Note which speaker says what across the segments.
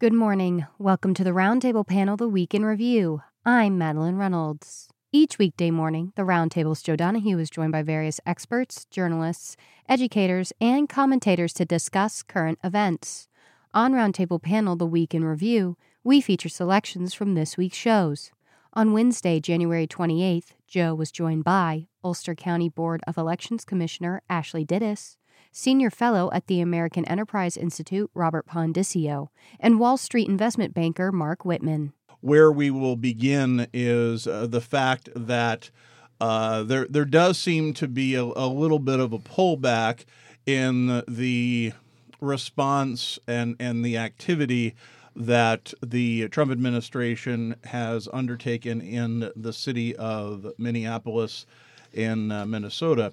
Speaker 1: Good morning. Welcome to the Roundtable Panel, The Week in Review. I'm Madeline Reynolds. Each weekday morning, the Roundtable's Joe Donahue is joined by various experts, journalists, educators, and commentators to discuss current events. On Roundtable Panel, The Week in Review, we feature selections from this week's shows. On Wednesday, January 28th, Joe was joined by Ulster County Board of Elections Commissioner Ashley Dittis, Senior Fellow at the American Enterprise Institute Robert Pondisio, and Wall Street investment banker Mark Whitman.
Speaker 2: Where we will begin is the fact that there does seem to be a little bit of a pullback in the response and the activity that the Trump administration has undertaken in the city of Minneapolis in Minnesota.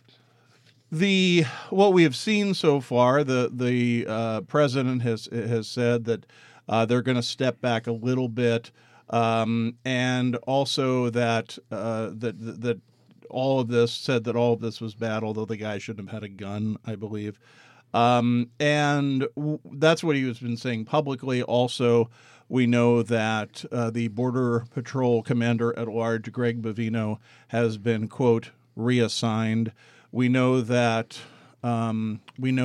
Speaker 2: What we have seen so far, the president has said that they're going to step back a little bit, and also that all of this was bad, although the guy shouldn't have had a gun, I believe. That's what he has been saying publicly. Also, we know that the Border Patrol Commander at Large, Greg Bovino, has been, quote, reassigned. We know that Kristi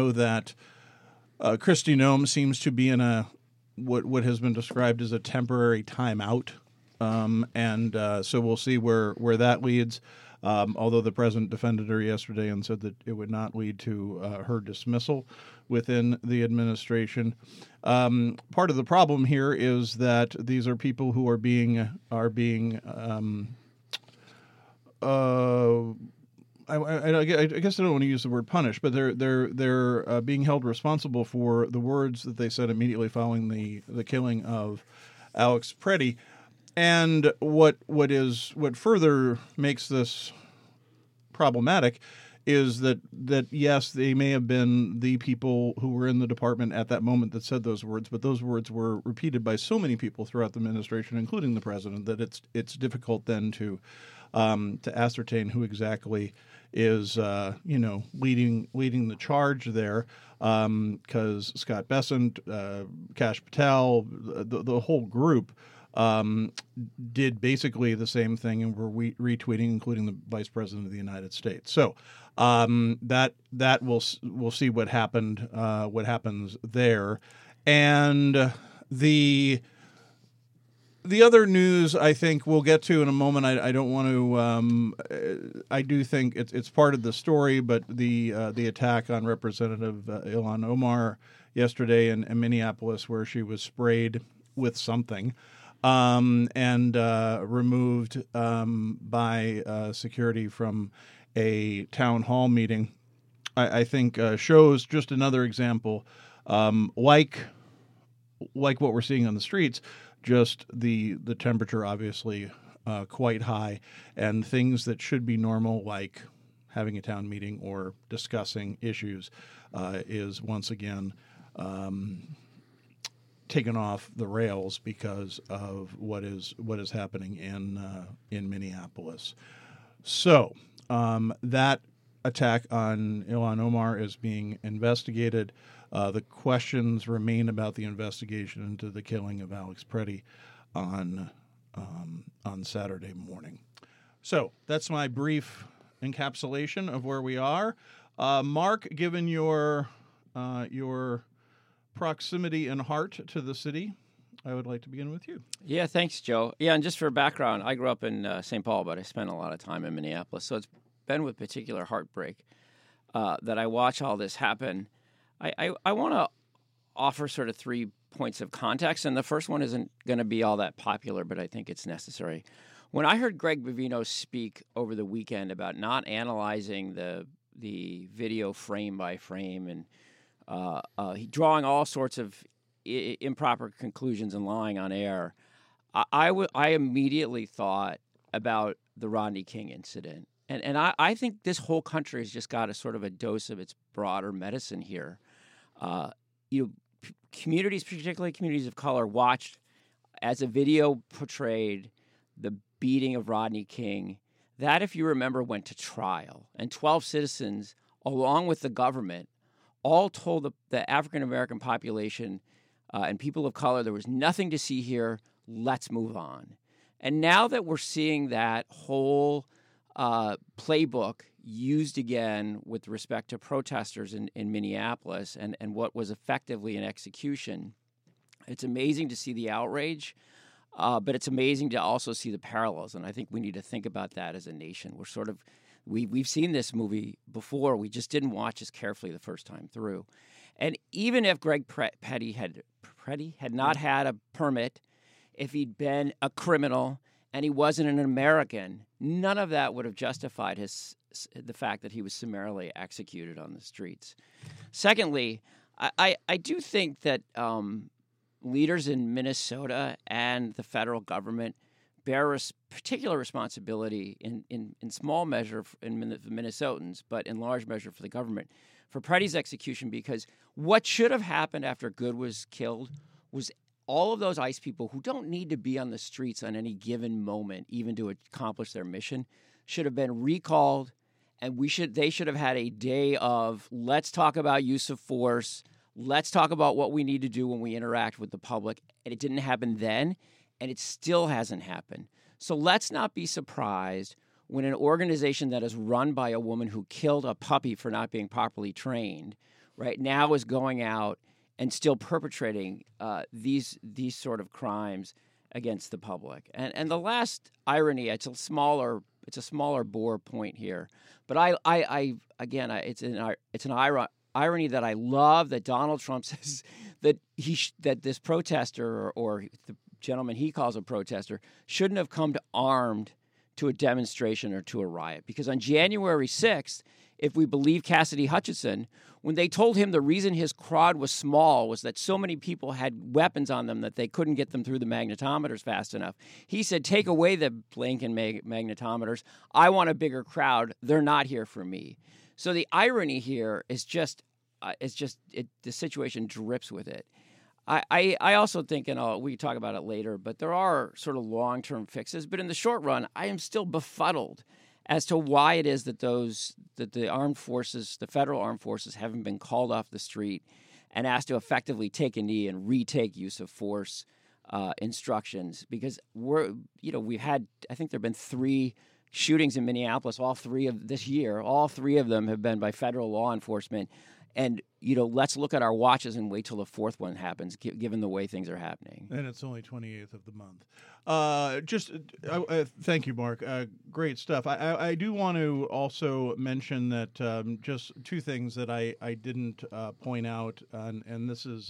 Speaker 2: Noem seems to be in what has been described as a temporary timeout, so we'll see where that leads. Although the president defended her yesterday and said that it would not lead to her dismissal within the administration. Part of the problem here is that these are people who are being I guess I don't want to use the word punish, but they're being held responsible for the words that they said immediately following the killing of Alex Preddy. And what further makes this problematic is that yes, they may have been the people who were in the department at that moment that said those words, but those words were repeated by so many people throughout the administration, including the president, that it's difficult then to ascertain who exactly is leading the charge there, because Scott Bessent, Kash Patel, the whole group did basically the same thing and were retweeting, including the Vice President of the United States. So that we'll see what happens there, and the other news I think we'll get to in a moment. I don't want to. I do think it's part of the story, but the attack on Representative Ilhan Omar yesterday in Minneapolis, where she was sprayed with something and removed by security from a town hall meeting, I think shows just another example, like what we're seeing on the streets. Just the temperature obviously quite high, and things that should be normal, like having a town meeting or discussing issues, is once again taken off the rails because of what is happening in Minneapolis. So that attack on Ilhan Omar is being investigated. The questions remain about the investigation into the killing of Alex Preddy on Saturday morning. So that's my brief encapsulation of where we are. Mark, given your proximity and heart to the city, I would like to begin with you.
Speaker 3: Yeah, thanks, Joe. Yeah, and just for background, I grew up in St. Paul, but I spent a lot of time in Minneapolis, so it's been with particular heartbreak that I watch all this happen. I want to offer sort of 3 points of context, and the first one isn't going to be all that popular, but I think it's necessary. When I heard Greg Bovino speak over the weekend about not analyzing the video frame by frame and drawing all sorts of improper conclusions and lying on air, I immediately thought about the Rodney King incident. And I think this whole country has just got a sort of a dose of its broader medicine here. Communities, particularly communities of color, watched as a video portrayed the beating of Rodney King. That, if you remember, went to trial. And 12 citizens, along with the government, all told the African-American population and people of color. There was nothing to see here. Let's move on. And now that we're seeing that whole playbook used again with respect to protesters in Minneapolis and what was effectively an execution, it's amazing to see the outrage, but it's amazing to also see the parallels. And I think we need to think about that as a nation. We're sort of, we've seen this movie before. We just didn't watch as carefully the first time through. And even if Greg Petty had not had a permit, if he'd been a criminal and he wasn't an American, none of that would have justified the fact that he was summarily executed on the streets. Secondly, I do think that leaders in Minnesota and the federal government bear a particular responsibility in small measure in the Minnesotans, but in large measure for the government, for Preddy's execution, because what should have happened after Good was killed was all of those ICE people who don't need to be on the streets on any given moment, even to accomplish their mission, should have been recalled, and they should have had a day of, let's talk about use of force, let's talk about what we need to do when we interact with the public. And it didn't happen then, and it still hasn't happened. So let's not be surprised when an organization that is run by a woman who killed a puppy for not being properly trained, right now is going out and still perpetrating these sort of crimes against the public. And the last irony, it's a smaller bore point here, but it's an irony that I love, that Donald Trump says that that this protester or the gentleman he calls a protester shouldn't have come armed to a demonstration or to a riot, because on January 6th, if we believe Cassidy Hutchinson, when they told him the reason his quad was small was that so many people had weapons on them that they couldn't get them through the magnetometers fast enough, he said, take away the blinking magnetometers. I want a bigger crowd. They're not here for me. So the irony here is the situation drips with it. I also think, and we can talk about it later, but there are sort of long-term fixes. But in the short run, I am still befuddled as to why it is that the armed forces, the federal armed forces, haven't been called off the street and asked to effectively take a knee and retake use of force instructions. Because we've had, I think there have been 3 shootings in Minneapolis, all 3 of this year. All 3 of them have been by federal law enforcement. And, let's look at our watches and wait till the 4th one happens, given the way things are happening.
Speaker 2: And it's only 28th of the month. Thank you, Mark. Great stuff. I do want to also mention that just 2 things that I didn't point out, and this is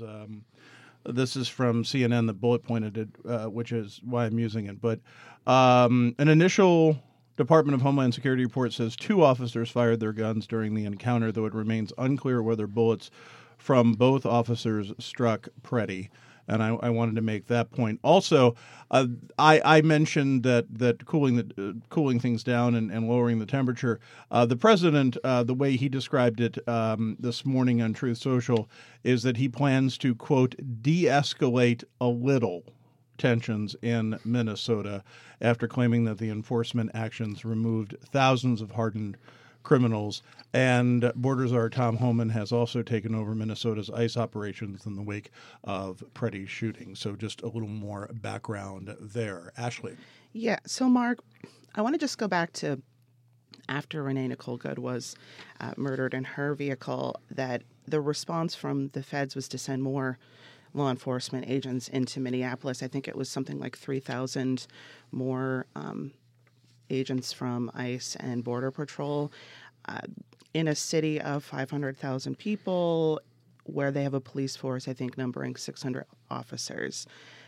Speaker 2: from CNN, the bullet pointed it, which is why I'm using it. But an initial Department of Homeland Security report says 2 officers fired their guns during the encounter, though it remains unclear whether bullets from both officers struck Preddy. And I wanted to make that point. Also, I mentioned that cooling things down and lowering the temperature. The president, the way he described it this morning on Truth Social, is that he plans to, quote, de-escalate a little tensions in Minnesota after claiming that the enforcement actions removed thousands of hardened criminals. And Border Czar Tom Homan has also taken over Minnesota's ICE operations in the wake of Preddy's shooting. So just a little more background there. Ashley.
Speaker 4: Yeah. So, Mark, I want to just go back to after Renee Nicole Good was murdered in her vehicle, that the response from the feds was to send more law enforcement agents into Minneapolis. I think it was something like 3,000 more agents from ICE and Border Patrol in a city of 500,000 people where they have a police force, I think, numbering 600 officers.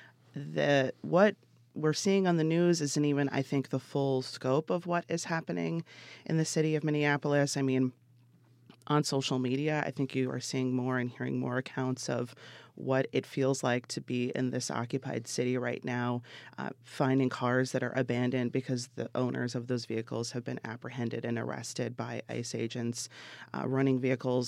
Speaker 4: What we're seeing on the news isn't even, I think, the full scope of what is happening in the city of Minneapolis. I mean, on social media, I think you are seeing more and hearing more accounts of what it feels like to be in this occupied city right now, finding cars that are abandoned because the owners of those vehicles have been apprehended and arrested by ICE agents, running vehicles,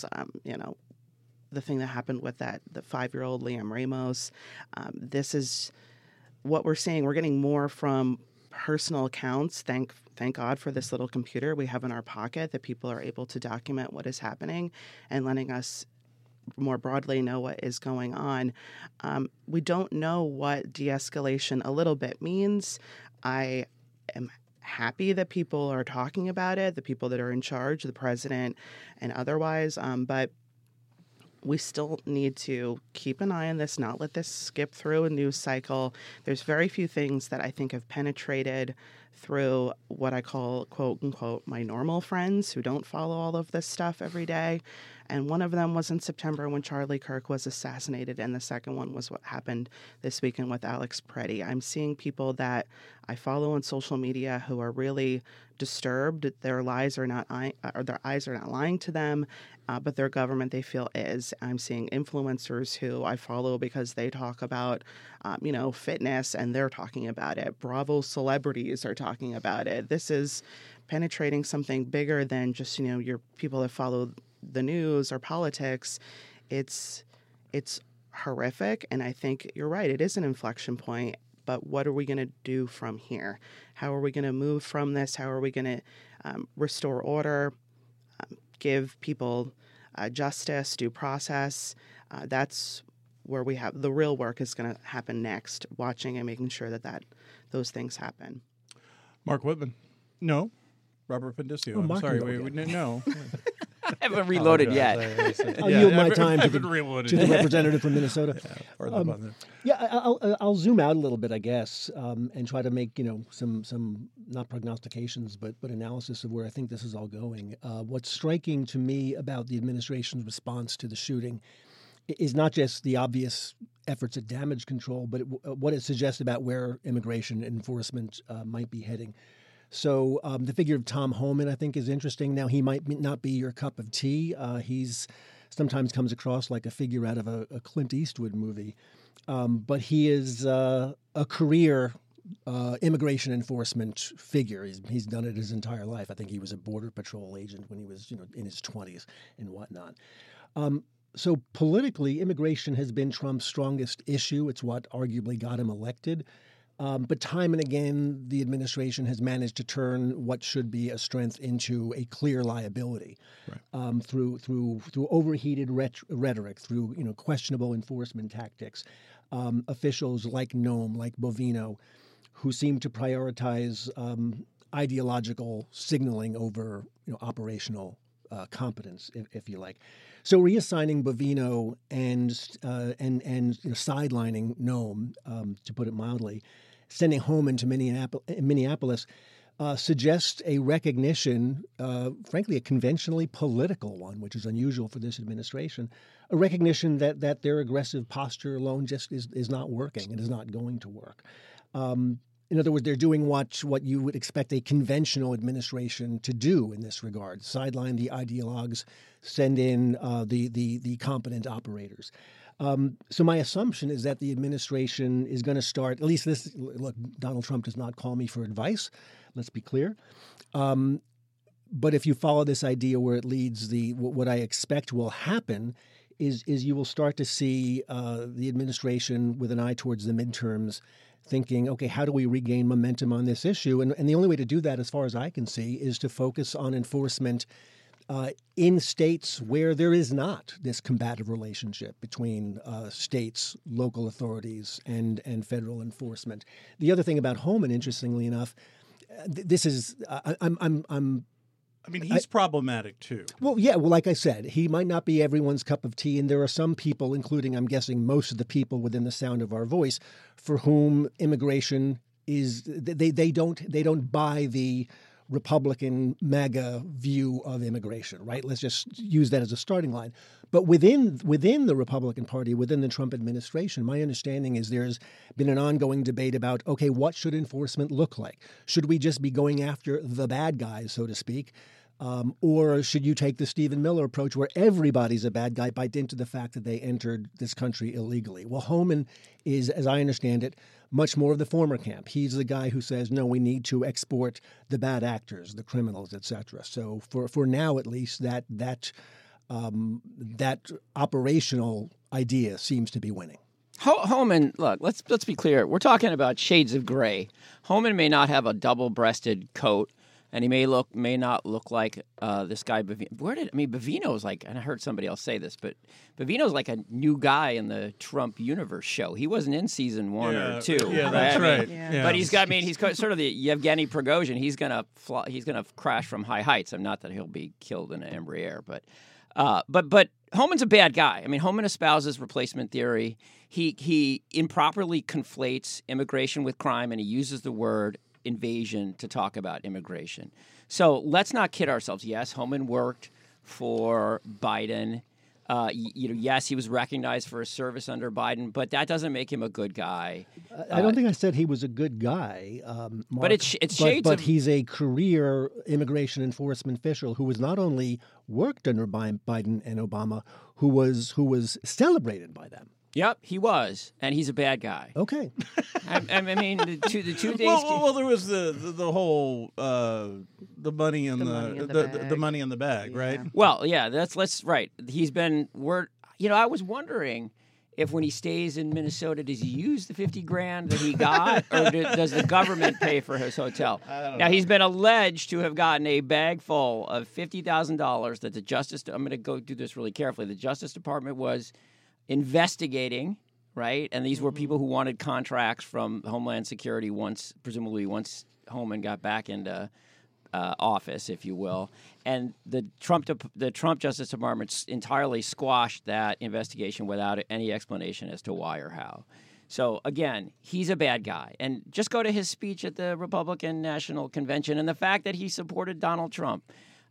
Speaker 4: the thing that happened with the 5-year-old Liam Ramos. This is what we're seeing. We're getting more from personal accounts. Thank God for this little computer we have in our pocket that people are able to document what is happening and letting us more broadly know what is going on. We don't know what de-escalation a little bit means. I am happy that people are talking about it, the people that are in charge, the president and otherwise, but we still need to keep an eye on this, not let this skip through a news cycle. There's very few things that I think have penetrated through what I call, quote unquote, my normal friends who don't follow all of this stuff every day. And one of them was in September when Charlie Kirk was assassinated, and the second one was what happened this weekend with Alex Preddy. I'm seeing people that I follow on social media who are really disturbed. Their eyes are not lying to them, but their government, they feel, is. I'm seeing influencers who I follow because they talk about, fitness, and they're talking about it. Bravo celebrities are talking about it. This is penetrating something bigger than just, your people that follow the news or politics. It's horrific, and I think you're right. It is an inflection point. But what are we going to do from here? How are we going to move from this? How are we going to restore order, give people justice, due process? That's where we have the real work is going to happen next, watching and making sure that those things happen.
Speaker 2: Mark Whitman. No. Robert Pendicio. I'm sorry. We didn't know.
Speaker 3: I haven't reloaded yet.
Speaker 5: I'll yield my time to the representative from Minnesota. I'll zoom out a little bit, I guess, and try to make some not prognostications, but analysis of where I think this is all going. What's striking to me about the administration's response to the shooting is not just the obvious efforts at damage control, but what it suggests about where immigration enforcement might be heading. So the figure of Tom Homan, I think, is interesting. Now, he might not be your cup of tea. He's sometimes comes across like a figure out of a Clint Eastwood movie. But he is a career immigration enforcement figure. He's done it his entire life. I think he was a Border Patrol agent when he was in his 20s and whatnot. So politically, immigration has been Trump's strongest issue. It's what arguably got him elected. But time and again, the administration has managed to turn what should be a strength into a clear liability, right. through overheated rhetoric, through questionable enforcement tactics. Officials like Noem, like Bovino, who seem to prioritize ideological signaling over operational competence, if you like. So reassigning Bovino and sidelining Noem, to put it mildly, sending Homan to Minneapolis suggests a recognition, frankly, a conventionally political one, which is unusual for this administration, a recognition that their aggressive posture alone just is not working and is not going to work. In other words, they're doing what you would expect a conventional administration to do in this regard: sideline the ideologues, send in the competent operators. So my assumption is that the administration is going to start, at least this, look, Donald Trump does not call me for advice, let's be clear. But if you follow this idea where it leads, what I expect will happen is you will start to see the administration with an eye towards the midterms thinking, okay, how do we regain momentum on this issue? And the only way to do that, as far as I can see, is to focus on enforcement in states where there is not this combative relationship between states, local authorities, and federal enforcement. The other thing about Homan, interestingly enough, this is
Speaker 2: he's problematic too.
Speaker 5: Well, yeah. Well, like I said, he might not be everyone's cup of tea, and there are some people, including, I'm guessing, most of the people within the sound of our voice, for whom immigration is they don't buy the Republican MAGA view of immigration, right? Let's just use that as a starting line. But within the Republican Party, within the Trump administration, my understanding is there's been an ongoing debate about, okay, what should enforcement look like? Should we just be going after the bad guys, so to speak? Or should you take the Stephen Miller approach where everybody's a bad guy by dint of the fact that they entered this country illegally? Well, Homan is, as I understand it, much more of the former camp. He's the guy who says, no, we need to export the bad actors, the criminals, etc. So for now, at least, that operational idea seems to be winning.
Speaker 3: Homan, look, let's be clear. We're talking about shades of gray. Homan may not have a double-breasted coat And he may not look like this guy. Bavino's like, and I heard somebody else say this, but Bavino's like a new guy in the Trump universe show. He wasn't in season 1 or 2.
Speaker 2: Yeah, that's right.
Speaker 3: But he's sort of the Yevgeny Prigozhin. He's gonna crash from high heights. I'm not that he'll be killed in an Embraer, but Homan's a bad guy. I mean, Homan espouses replacement theory. He improperly conflates immigration with crime, and he uses the word invasion to talk about immigration. So let's not kid ourselves. Yes, Homan worked for Biden. Yes, he was recognized for his service under Biden, but that doesn't make him a good guy.
Speaker 5: I don't think I said he was a good guy, Mark,
Speaker 3: but it's shades
Speaker 5: but
Speaker 3: of...
Speaker 5: he's a career immigration enforcement official who was not only worked under Biden and Obama, who was celebrated by them.
Speaker 3: Yep, he was, and he's a bad guy.
Speaker 5: Okay.
Speaker 3: I mean, the two things.
Speaker 2: Well, there was the whole the money in the money in the bag, right?
Speaker 3: Well, yeah, that's right. He's been I was wondering if when he stays in Minnesota, does he use the $50,000 that he got, or does the government pay for his hotel? Now he's been alleged to have gotten a bag full of $50,000 that the Justice. I'm going to go do this really carefully. The Justice Department was investigating, right? And these were people who wanted contracts from Homeland Security once Homan got back into office, if you will. And the Trump Justice Department entirely squashed that investigation without any explanation as to why or how. So again, he's a bad guy. And just go to his speech at the Republican National Convention and the fact that he supported Donald Trump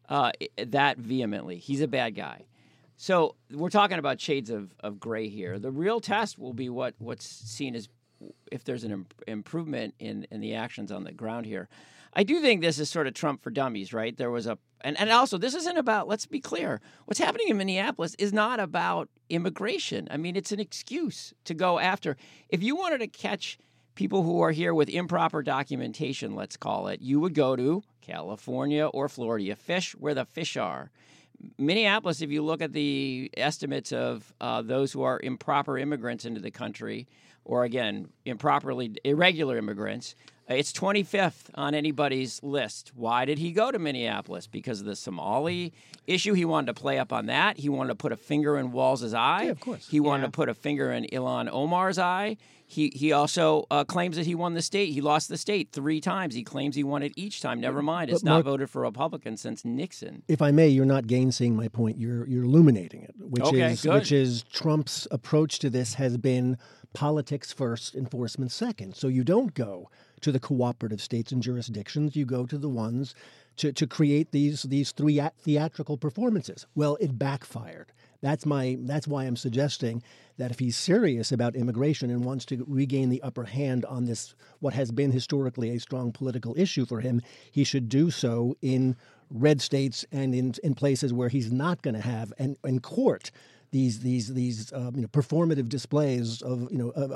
Speaker 3: that vehemently. He's a bad guy. So we're talking about shades of gray here. The real test will be what's seen as if there's an improvement in the actions on the ground here. I do think this is sort of Trump for dummies, right? There was and also this isn't about, let's be clear, what's happening in Minneapolis is not about immigration. I mean, it's an excuse to go after. If you wanted to catch people who are here with improper documentation, let's call it, you would go to California or Florida. You fish where the fish are. Minneapolis, if you look at the estimates of those who are improper immigrants into the country, or again, irregular immigrants, it's 25th on anybody's list. Why did he go to Minneapolis? Because of the Somali issue. He wanted to play up on that. He wanted to put a finger in Walz's eye.
Speaker 5: Yeah, of course.
Speaker 3: He wanted to put a finger in Ilhan Omar's eye. He also claims that he won the state. He lost the state 3 times. He claims he won it each time. Never mind. It's not voted for Republican since Nixon.
Speaker 5: If I may, you're not gainsaying my point. You're illuminating it, which is Trump's approach to this has been politics first, enforcement second. So you don't go to the cooperative states and jurisdictions. You go to the ones to create these theatrical performances. Well, it backfired. That's why I'm suggesting that if he's serious about immigration and wants to regain the upper hand on this, what has been historically a strong political issue for him, he should do so in red states and in places where he's not going to have and court these performative displays of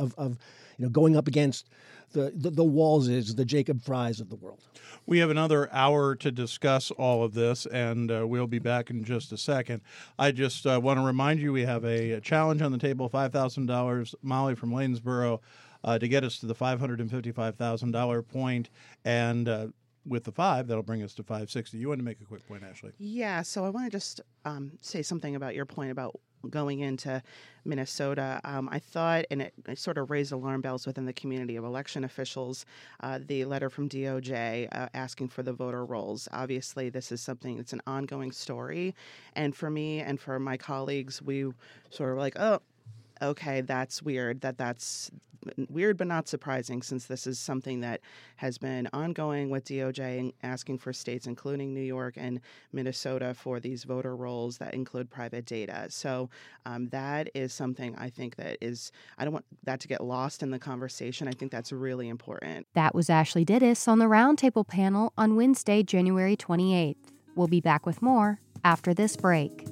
Speaker 5: going up against the Walzes, the Jacob Frys of the world.
Speaker 2: We have another hour to discuss all of this, and we'll be back in just a second. I just want to remind you we have a challenge on the table, $5,000, Molly from Lanesboro, to get us to the $555,000 point, and with the 5, that'll bring us to 560. You want to make a quick point, Ashley?
Speaker 4: Yeah, so I want to just say something about your point about going into Minnesota. I thought, and it sort of raised alarm bells within the community of election officials, the letter from DOJ asking for the voter rolls. Obviously, this is something that's an ongoing story. And for me and for my colleagues, we sort of like, oh, okay, that's weird. That's weird but not surprising, since this is something that has been ongoing with DOJ asking for states, including New York and Minnesota, for these voter rolls that include private data. So that is something I think that is, I don't want that to get lost in the conversation. I think that's really important.
Speaker 1: That was Ashley Dittis on the Roundtable panel on Wednesday, January 28th. We'll be back with more after this break.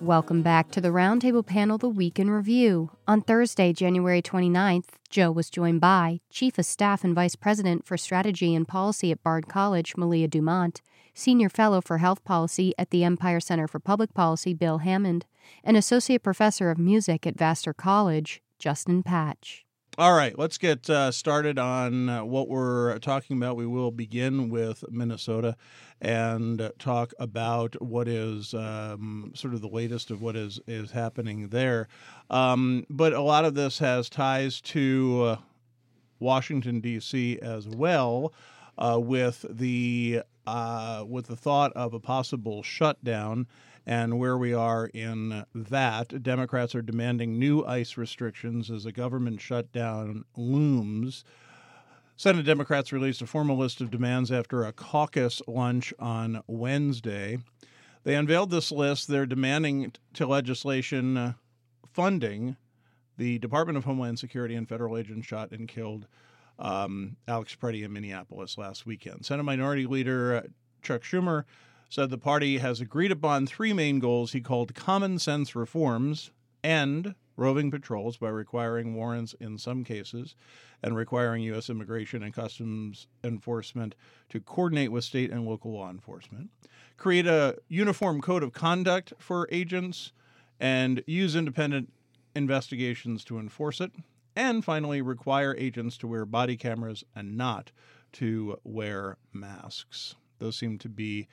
Speaker 1: Welcome back to the Roundtable Panel, The Week in Review. On Thursday, January 29th, Joe was joined by Chief of Staff and Vice President for Strategy and Policy at Bard College, Malia Dumont, Senior Fellow for Health Policy at the Empire Center for Public Policy, Bill Hammond, and Associate Professor of Music at Vassar College, Justin Patch.
Speaker 2: All right, let's get started on what we're talking about. We will begin with Minnesota and talk about what is sort of the latest of what is happening there. But a lot of this has ties to Washington, D.C. as well, with the thought of a possible shutdown. And where we are in that, Democrats are demanding new ICE restrictions as a government shutdown looms. Senate Democrats released a formal list of demands after a caucus lunch on Wednesday. They unveiled this list. They're demanding to legislation funding the Department of Homeland Security and federal agents shot and killed Alex Preddy in Minneapolis last weekend. Senate Minority Leader Chuck Schumer said the party has agreed upon three main goals he called common sense reforms: end roving patrols by requiring warrants in some cases and requiring U.S. Immigration and Customs Enforcement to coordinate with state and local law enforcement, create a uniform code of conduct for agents, and use independent investigations to enforce it, and finally require agents to wear body cameras and not to wear masks. Those seem to be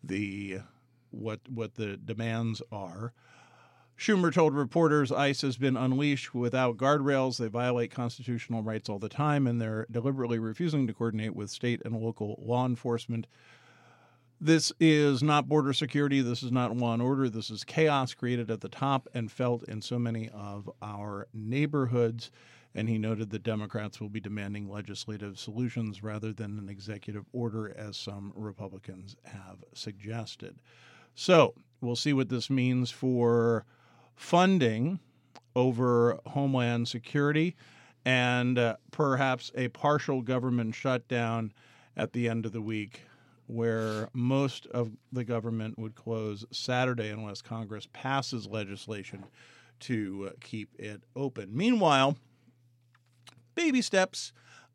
Speaker 2: what the demands are. Schumer told reporters ICE has been unleashed without guardrails. They violate constitutional rights all the time, and they're deliberately refusing to coordinate with state and local law enforcement. This is not border security. This is not law and order. This is chaos created at the top and felt in so many of our neighborhoods. And he noted that Democrats will be demanding legislative solutions rather than an executive order, as some Republicans have suggested. So we'll see what this means for funding over Homeland Security and perhaps a partial government shutdown at the end of the week, where most of the government would close Saturday unless Congress passes legislation to keep it open. Meanwhile, baby steps.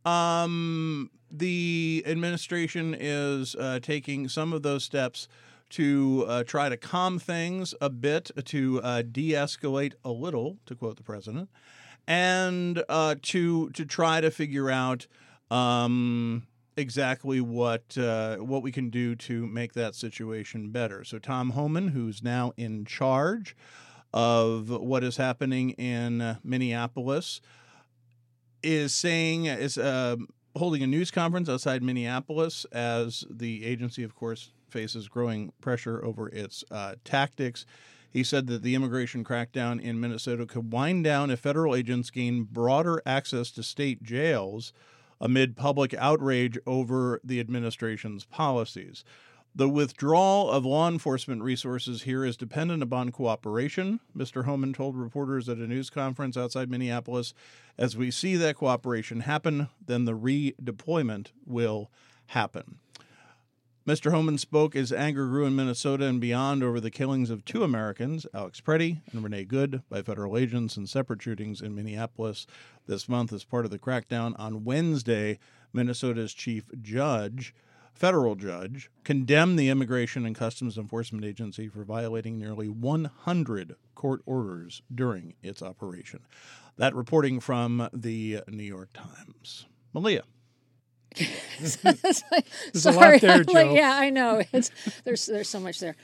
Speaker 2: The administration is taking some of those steps to try to calm things a bit, to de-escalate a little, to quote the president, and to try to figure out exactly what we can do to make that situation better. So Tom Homan, who's now in charge of what is happening in Minneapolis, is holding a news conference outside Minneapolis as the agency, of course, faces growing pressure over its tactics. He said that the immigration crackdown in Minnesota could wind down if federal agents gain broader access to state jails amid public outrage over the administration's policies. The withdrawal of law enforcement resources here is dependent upon cooperation, Mr. Homan told reporters at a news conference outside Minneapolis. As we see that cooperation happen, then the redeployment will happen. Mr. Homan spoke as anger grew in Minnesota and beyond over the killings of two Americans, Alex Preddy and Renee Good, by federal agents in separate shootings in Minneapolis this month as part of the crackdown. On Wednesday, Minnesota's chief judge, federal judge, condemned the Immigration and Customs Enforcement Agency for violating nearly 100 court orders during its operation. That reporting from the New York Times. Malia.
Speaker 5: There's a lot there, Joe.
Speaker 6: Yeah, I know. There's so much there.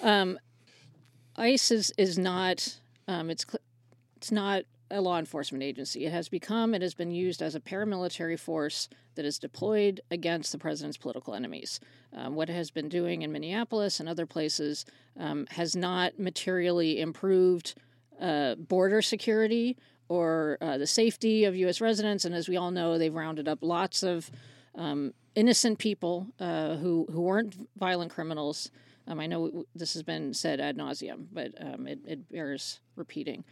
Speaker 6: ICE is not it's not a law enforcement agency. It has been used as a paramilitary force that is deployed against the president's political enemies. What it has been doing in Minneapolis and other places has not materially improved border security or the safety of U.S. residents. And as we all know, they've rounded up lots of innocent people who weren't violent criminals. I know this has been said ad nauseum, but it bears repeating.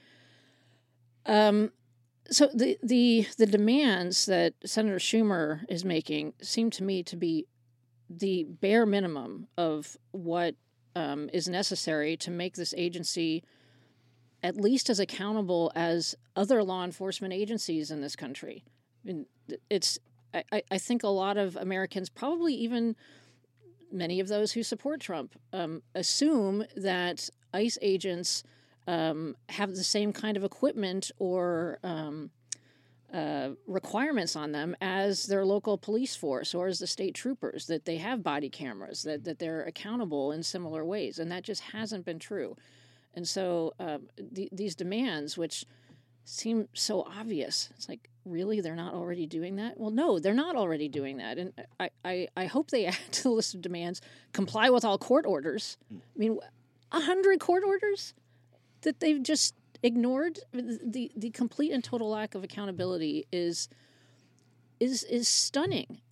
Speaker 6: So the demands that Senator Schumer is making seem to me to be the bare minimum of what is necessary to make this agency at least as accountable as other law enforcement agencies in this country. I mean, I think a lot of Americans, probably even many of those who support Trump, assume that ICE agents have the same kind of equipment or requirements on them as their local police force or as the state troopers, that they have body cameras, that they're accountable in similar ways. And that just hasn't been true. And so these demands, which seem so obvious, it's like, really, they're not already doing that? Well, no, they're not already doing that. And I hope they add to the list of demands, comply with all court orders. I mean, 100 court orders that they've just ignored. The complete and total lack of accountability is stunning.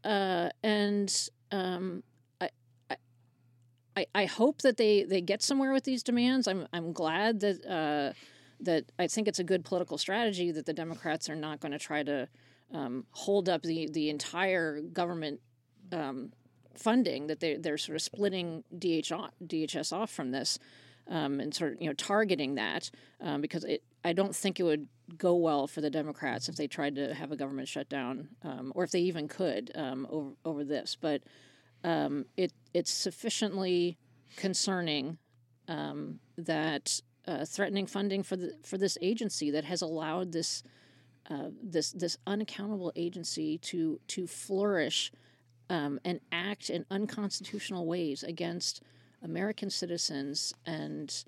Speaker 6: I hope that they get somewhere with these demands. I'm glad that I think it's a good political strategy that the Democrats are not going to try to hold up the entire government funding, that they're sort of splitting DHS off from this and sort of targeting that because I don't think it would go well for the Democrats if they tried to have a government shutdown or if they even could over this. But it's sufficiently concerning that threatening funding for this agency that has allowed this unaccountable agency to flourish and act in unconstitutional ways against American citizens and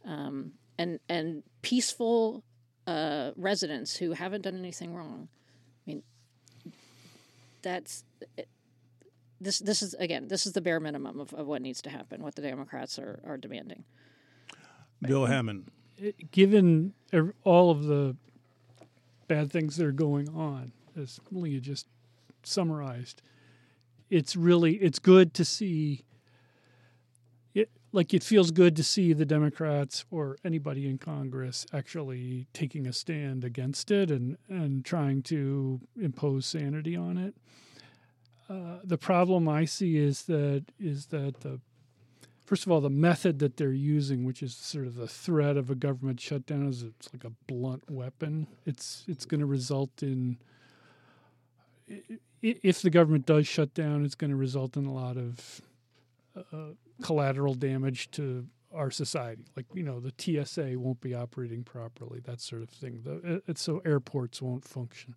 Speaker 6: peaceful residents who haven't done anything wrong. I mean, that's. This is the bare minimum of what needs to happen, what the Democrats are demanding.
Speaker 2: Bill Hammond.
Speaker 7: Given all of the bad things that are going on, as Leah just summarized, it's good to see it. Like, it feels good to see the Democrats or anybody in Congress actually taking a stand against it and trying to impose sanity on it. The problem I see is that first of all, the method that they're using, which is sort of the threat of a government shutdown, it's like a blunt weapon. It's going to result in, if the government does shut down, it's going to result in a lot of collateral damage to our society. Like, the TSA won't be operating properly, that sort of thing. So airports won't function.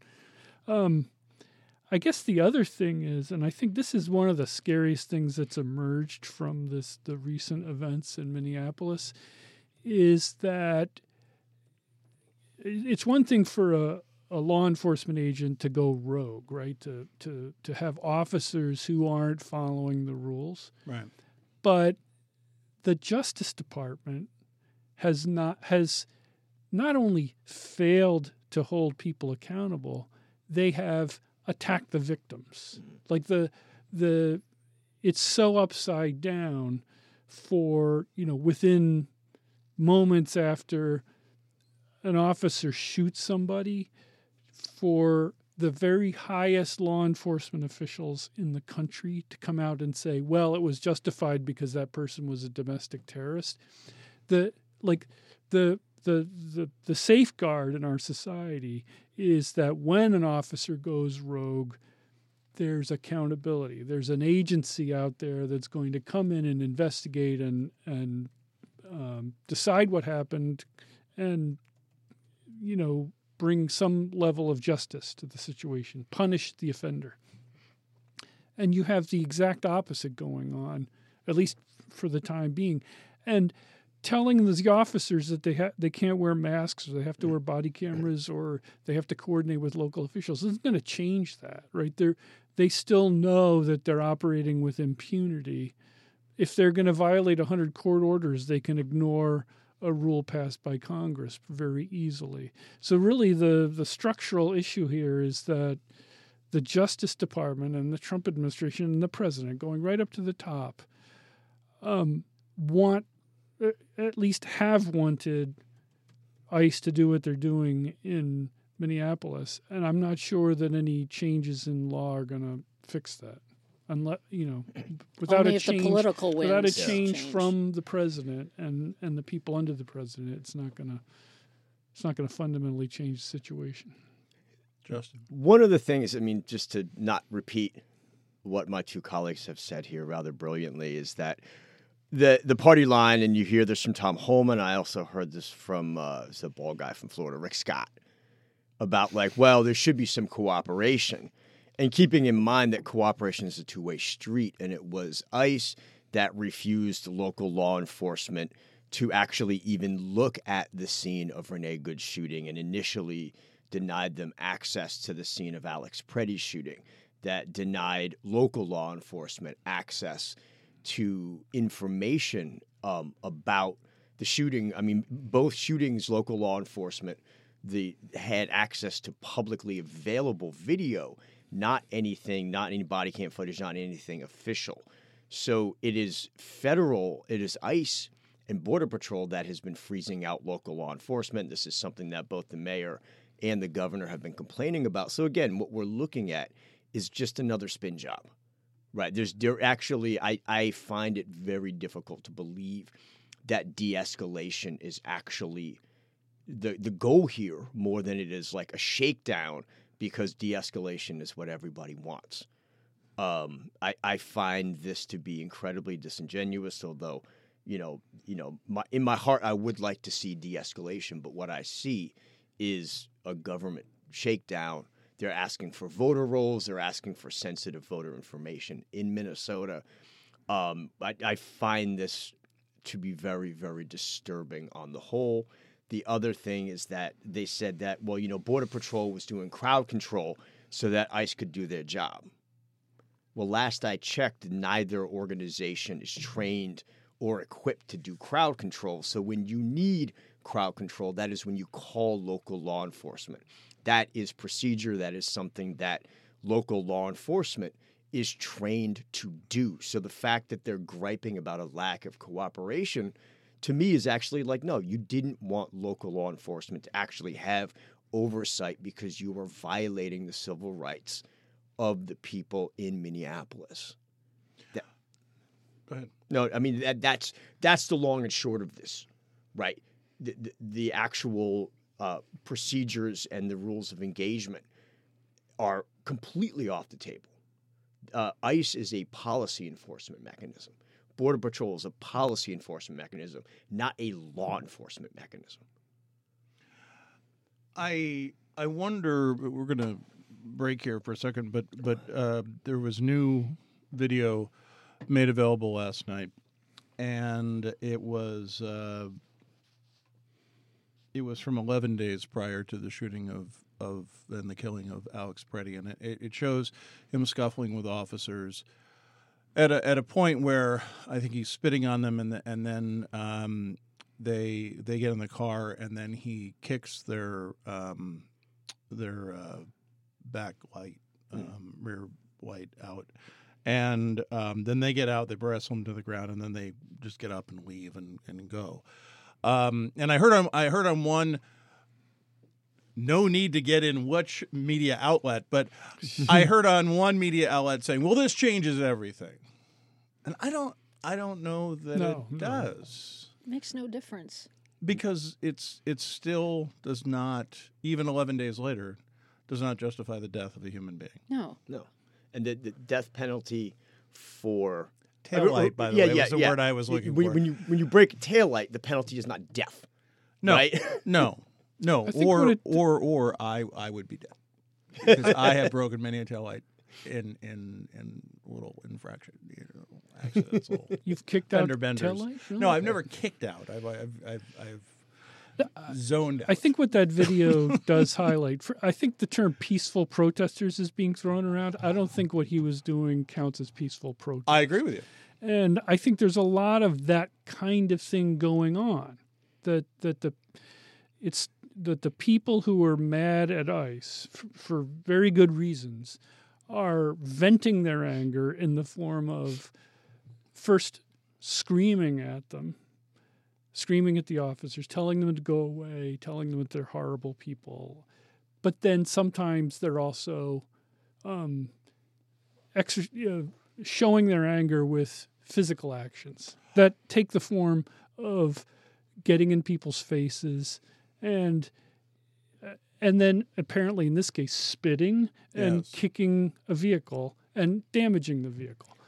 Speaker 7: I guess the other thing is, and I think this is one of the scariest things that's emerged from the recent events in Minneapolis, is that it's one thing for a law enforcement agent to go rogue, right? To have officers who aren't following the rules.
Speaker 2: Right.
Speaker 7: But the Justice Department has not only failed to hold people accountable, they have attack the victims. Like it's so upside down for, within moments after an officer shoots somebody, for the very highest law enforcement officials in the country to come out and say, well, it was justified because that person was a domestic terrorist. The safeguard in our society is that when an officer goes rogue, there's accountability. There's an agency out there that's going to come in and investigate and decide what happened and, bring some level of justice to the situation, punish the offender. And you have the exact opposite going on, at least for the time being. And telling the officers that they can't wear masks, or they have to wear body cameras, or they have to coordinate with local officials isn't going to change that, right? They still know that they're operating with impunity. If they're going to violate 100 court orders, they can ignore a rule passed by Congress very easily. So really the structural issue here is that the Justice Department and the Trump administration and the president, going right up to the top, at least have wanted ICE to do what they're doing in Minneapolis. And I'm not sure that any changes in law are going to fix that. unless without
Speaker 6: Only
Speaker 7: a
Speaker 6: if
Speaker 7: change,
Speaker 6: the political winds
Speaker 7: without a
Speaker 6: change.
Speaker 7: change from the president and the people under the president, it's not gonna fundamentally change the situation.
Speaker 2: Justin.
Speaker 8: One of the things, I mean, just to not repeat what my two colleagues have said here rather brilliantly, is that the party line, and you hear this from Tom Holman, I also heard this from the bald guy from Florida, Rick Scott, about there should be some cooperation. And keeping in mind that cooperation is a two-way street, and it was ICE that refused local law enforcement to actually even look at the scene of Renee Good's shooting and initially denied them access to the scene of Alex Preddy's shooting, that denied local law enforcement access to information about the shooting. I mean, both shootings, local law enforcement had access to publicly available video, not any body cam footage, not anything official. So it is ICE and Border Patrol that has been freezing out local law enforcement. This is something that both the mayor and the governor have been complaining about. So again, what we're looking at is just another spin job, right? I find it very difficult to believe that de-escalation is actually the goal here more than it is like a shakedown, because de-escalation is what everybody wants. I find this to be incredibly disingenuous, although, in my heart, I would like to see de-escalation, but what I see is a government shakedown. They're asking for voter rolls. They're asking for sensitive voter information in Minnesota. I find this to be very, very disturbing on the whole. The other thing is that they said that, Border Patrol was doing crowd control so that ICE could do their job. Well, last I checked, neither organization is trained or equipped to do crowd control. So when you need crowd control, that is when you call local law enforcement. That is procedure. That is something that local law enforcement is trained to do. So the fact that they're griping about a lack of cooperation, to me, is actually like, no, you didn't want local law enforcement to actually have oversight because you were violating the civil rights of the people in Minneapolis.
Speaker 2: Go ahead.
Speaker 8: No, I mean, that's the long and short of this, right? The actual procedures and the rules of engagement are completely off the table. ICE is a policy enforcement mechanism. Border Patrol is a policy enforcement mechanism, not a law enforcement mechanism.
Speaker 2: I wonder, we're going to break here for a second, but there was new video made available last night, and it was from 11 days prior to the shooting of and the killing of Alex Preddy, and it shows him scuffling with officers at a point where I think he's spitting on them, and then they get in the car, and then he kicks their back light, rear light out. And then they get out, they wrestle him to the ground, and then they just get up and leave and go. And I heard on one, no need to get in which media outlet, but I heard on one media outlet saying, "Well, this changes everything," and I don't know that it does.
Speaker 6: Makes no difference,
Speaker 2: because it still does not, even 11 days later, does not justify the death of a human being.
Speaker 6: No.
Speaker 8: And the death penalty for
Speaker 2: taillight, by the way, was the word I was looking for.
Speaker 8: When you break a taillight, the penalty is not death.
Speaker 2: No,
Speaker 8: right?
Speaker 2: no. Or I would be dead, because I have broken many a taillight in little infraction accidents.
Speaker 7: You've kicked out
Speaker 2: benders.
Speaker 7: taillight? Really?
Speaker 2: No, I've never kicked out. I've zoned out.
Speaker 7: I think what that video does highlight, I think the term peaceful protesters is being thrown around. I don't think what he was doing counts as peaceful protest.
Speaker 2: I agree with you.
Speaker 7: And I think there's a lot of that kind of thing going on. That the people who are mad at ICE for very good reasons are venting their anger in the form of first screaming at them, screaming at the officers, telling them to go away, telling them that they're horrible people. But then sometimes they're also showing their anger with physical actions that take the form of getting in people's faces and then apparently in this case spitting and
Speaker 2: Yes.
Speaker 7: kicking a vehicle and damaging the vehicle.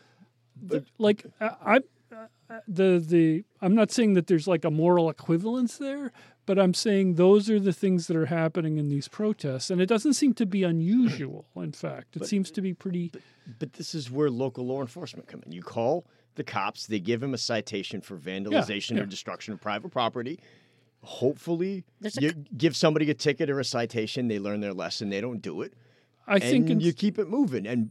Speaker 7: I'm not saying that there's like a moral equivalence there, but I'm saying those are the things that are happening in these protests, and it doesn't seem to be unusual. In fact, it seems to be pretty.
Speaker 8: But this is where local law enforcement come in. You call the cops, they give him a citation for vandalization or destruction of private property. Hopefully, you give somebody a ticket or a citation, they learn their lesson, they don't do it. I think you keep it moving. And,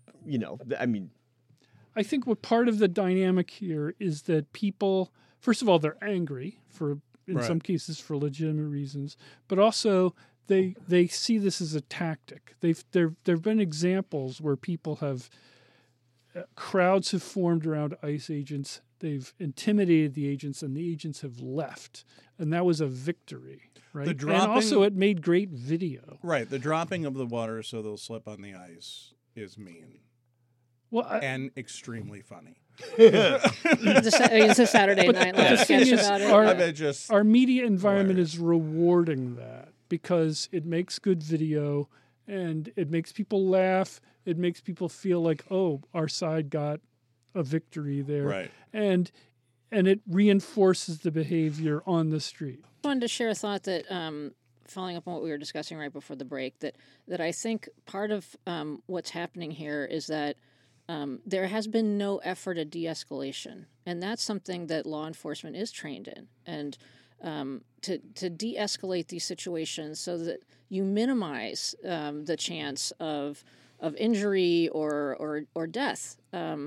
Speaker 7: I think what part of the dynamic here is that people, first of all, they're angry in some cases for legitimate reasons, but also they see this as a tactic. There've been examples where people have crowds have formed around ICE agents. They've intimidated the agents, and the agents have left, and that was a victory, right? And also, it made great video.
Speaker 2: Right, the dropping of the water so they'll slip on the ice is mean. And extremely funny.
Speaker 6: It's a Saturday Night Live sketch about it.
Speaker 7: Our media environment is rewarding that because it makes good video and it makes people laugh. It makes people feel like, oh, our side got a victory there.
Speaker 2: Right.
Speaker 7: And it reinforces the behavior on the street.
Speaker 6: I wanted to share a thought that, following up on what we were discussing right before the break, that I think part of what's happening here is that there has been no effort at de-escalation, and that's something that law enforcement is trained in. And to de-escalate these situations so that you minimize the chance of injury or death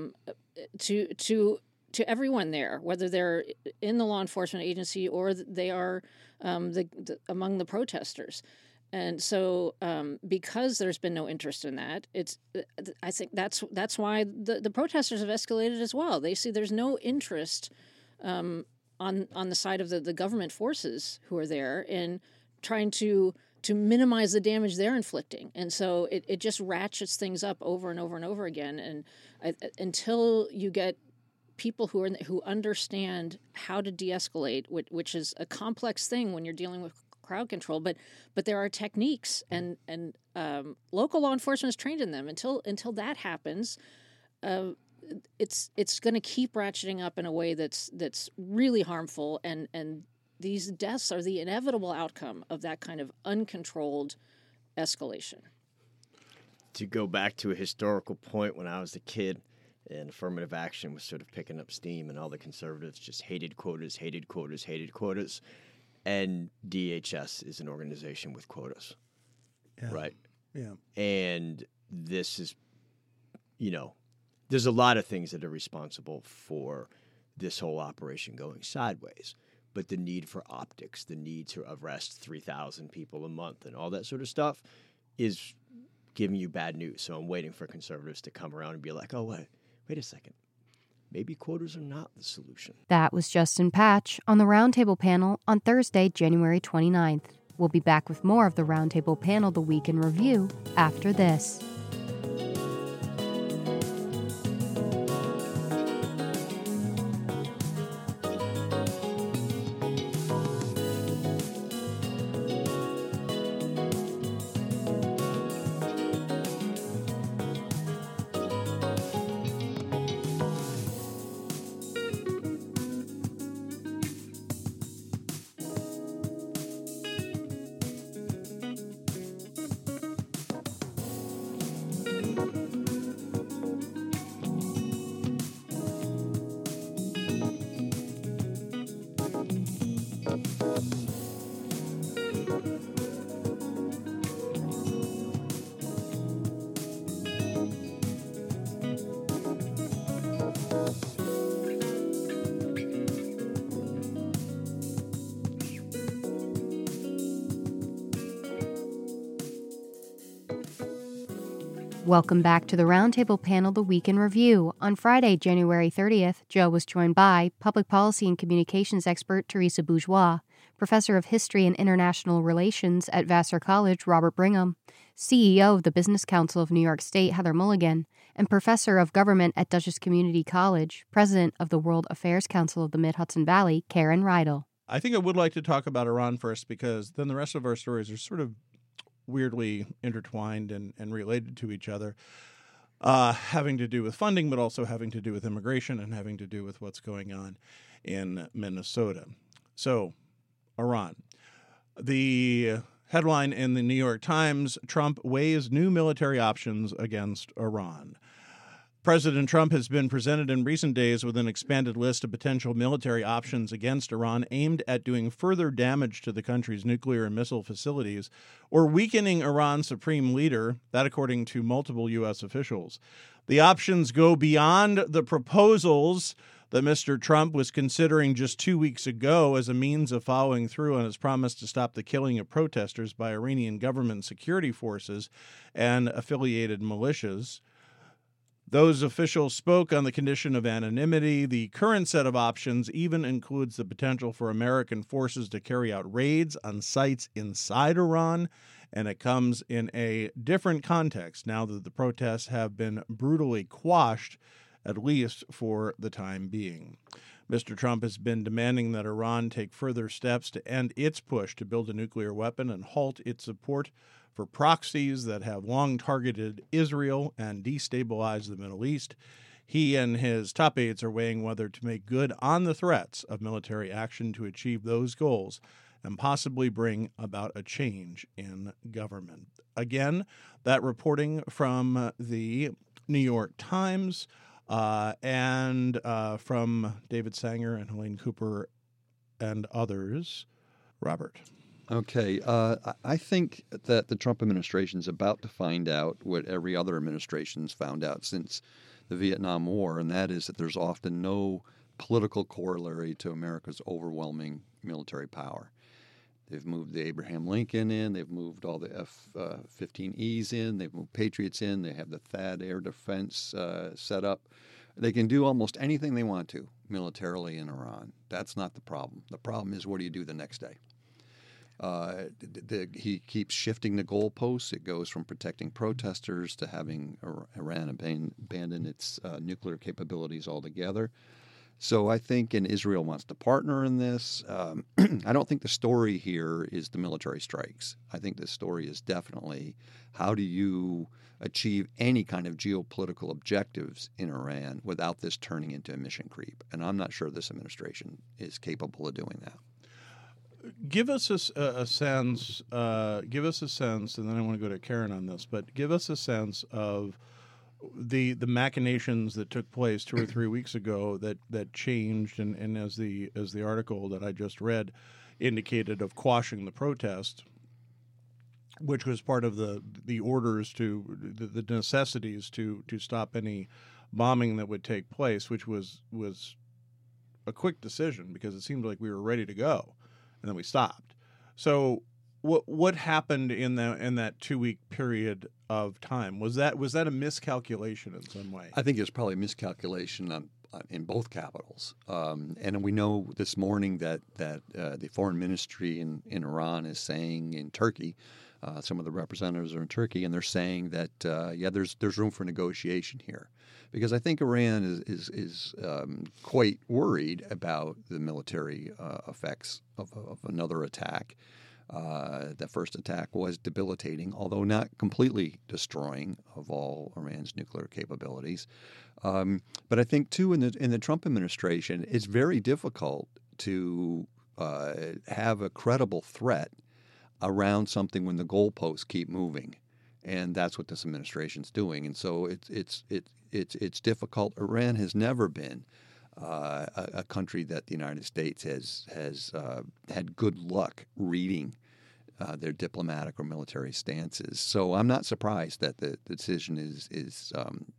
Speaker 6: to everyone there, whether they're in the law enforcement agency or they are among the protesters. And so, because there's been no interest in that, I think that's why the protesters have escalated as well. They see there's no interest on the side of the government forces who are there in trying to minimize the damage they're inflicting, and so it just ratchets things up over and over and over again. And until you get people who understand how to de-escalate, which is a complex thing when you're dealing with crowd control, but there are techniques, and local law enforcement is trained in them. Until that happens, it's going to keep ratcheting up in a way that's really harmful, and these deaths are the inevitable outcome of that kind of uncontrolled escalation.
Speaker 8: To go back to a historical point, when I was a kid, and affirmative action was sort of picking up steam, and all the conservatives just hated quotas. And DHS is an organization with quotas, right?
Speaker 2: Yeah.
Speaker 8: And this is, there's a lot of things that are responsible for this whole operation going sideways. But the need for optics, the need to arrest 3,000 people a month and all that sort of stuff is giving you bad news. So I'm waiting for conservatives to come around and be like, oh, wait a second. Maybe quotas are not the solution.
Speaker 1: That was Justin Patch on the Roundtable panel on Thursday, January 29th. We'll be back with more of the Roundtable panel, The Week in Review, after this. Welcome back to the Roundtable panel, The Week in Review. On Friday, January 30th, Joe was joined by public policy and communications expert Teresa Bourgeois, professor of history and international relations at Vassar College, Robert Brigham, CEO of the Business Council of New York State, Heather Mulligan, and professor of government at Dutchess Community College, president of the World Affairs Council of the Mid-Hudson Valley, Karen Reidel.
Speaker 2: I think I would like to talk about Iran first, because then the rest of our stories are sort of weirdly intertwined and related to each other, having to do with funding, but also having to do with immigration and having to do with what's going on in Minnesota. So, Iran. The headline in the New York Times, Trump weighs new military options against Iran. President Trump has been presented in recent days with an expanded list of potential military options against Iran aimed at doing further damage to the country's nuclear and missile facilities or weakening Iran's supreme leader, that according to multiple U.S. officials. The options go beyond the proposals that Mr. Trump was considering just 2 weeks ago as a means of following through on his promise to stop the killing of protesters by Iranian government security forces and affiliated militias. Those officials spoke on the condition of anonymity. The current set of options even includes the potential for American forces to carry out raids on sites inside Iran, and it comes in a different context now that the protests have been brutally quashed, at least for the time being. Mr. Trump has been demanding that Iran take further steps to end its push to build a nuclear weapon and halt its support for proxies that have long targeted Israel and destabilized the Middle East. He and his top aides are weighing whether to make good on the threats of military action to achieve those goals and possibly bring about a change in government. Again, that reporting from the New York Times and from David Sanger and Helene Cooper and others. Robert.
Speaker 9: Okay. I think that the Trump administration is about to find out what every other administration's found out since the Vietnam War, and that is that there's often no political corollary to America's overwhelming military power. They've moved the Abraham Lincoln in. They've moved all the F-15Es in. They've moved Patriots in. They have the THAAD air defense set up. They can do almost anything they want to militarily in Iran. That's not the problem. The problem is, what do you do the next day? He keeps shifting the goalposts. It goes from protecting protesters to having Iran abandon its nuclear capabilities altogether. So I think, and Israel wants to partner in this. I don't think the story here is the military strikes. I think the story is definitely how do you achieve any kind of geopolitical objectives in Iran without this turning into a mission creep. And I'm not sure this administration is capable of doing that.
Speaker 2: Give us a sense. Give us a sense, and then I want to go to Karen on this. But give us a sense of the machinations that took place 2 or 3 weeks ago that changed, and as the article that I just read indicated, of quashing the protest, which was part of the orders to the necessities to stop any bombing that would take place, which was a quick decision because it seemed like we were ready to go. And then we stopped. So what happened in that 2 week period of time? Was that a miscalculation in some way?
Speaker 9: I think it was probably a miscalculation in both capitals. And we know this morning that the foreign ministry in Iran is saying in Turkey, some of the representatives are in Turkey, and they're saying that there's room for negotiation here. Because I think Iran is quite worried about the military effects of another attack. The first attack was debilitating, although not completely destroying of all Iran's nuclear capabilities. But I think, too, in the Trump administration, it's very difficult to have a credible threat around something when the goalposts keep moving. And that's what this administration's doing. And so it's difficult. Iran has never been a country that the United States has had good luck reading their diplomatic or military stances. So I'm not surprised that the decision is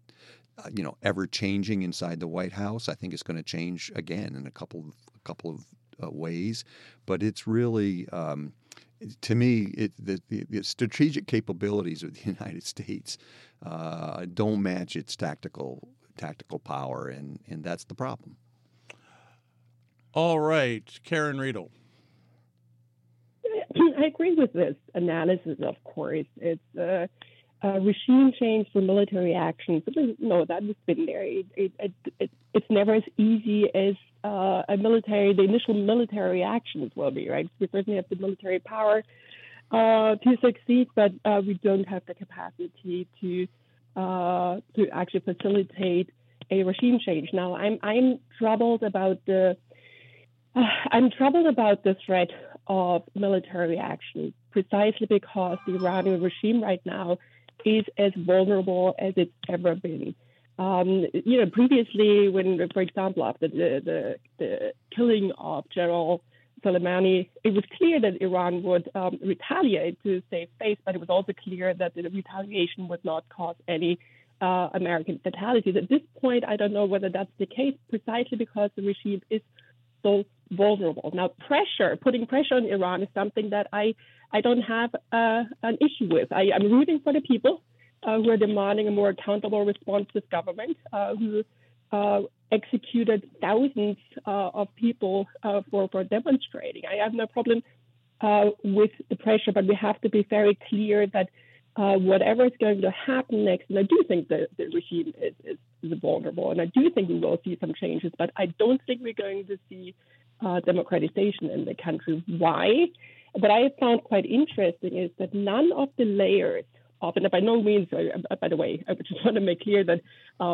Speaker 9: ever changing inside the White House. I think it's going to change again in a couple of ways, but it's really. To me, the strategic capabilities of the United States don't match its tactical power, and that's the problem.
Speaker 2: All right, Karen Reidel.
Speaker 10: I agree with this analysis, of course. It's regime change for military actions. No, that has been there. It's never as easy as the initial military actions will be, right? We certainly have the military power to succeed, but we don't have the capacity to actually facilitate a regime change. Now, I'm troubled about the threat of military action precisely because the Iranian regime right now is as vulnerable as it's ever been. Previously, when, for example, after the killing of General Soleimani, it was clear that Iran would retaliate to save face, but it was also clear that the retaliation would not cause any American fatalities. At this point, I don't know whether that's the case, precisely because the regime is so vulnerable. Now, putting pressure on Iran is something that I don't have an issue with. I'm rooting for the people who are demanding a more accountable, responsive government, who executed thousands of people for demonstrating. I have no problem with the pressure, but we have to be very clear that whatever is going to happen next, and I do think that the regime is vulnerable, and I do think we will see some changes, but I don't think we're going to see democratization in the country. Why? What I have found quite interesting is that none of the layers of, and by no means, by the way, I just want to make clear that